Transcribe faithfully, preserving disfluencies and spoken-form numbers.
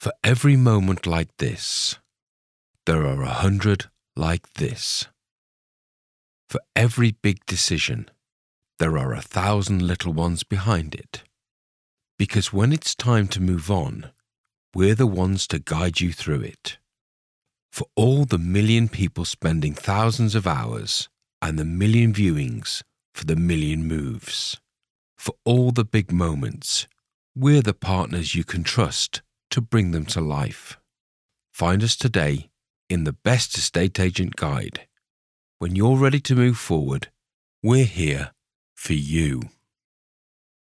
For every moment like this, there are a hundred like this. For every big decision, there are a thousand little ones behind it. Because when it's time to move on, we're the ones to guide you through it. For all the million people spending thousands of hours and the million viewings for the million moves. For all the big moments, we're the partners you can trust to bring them to life. Find us today in the Best Estate Agent Guide. When you're ready to move forward, we're here for you.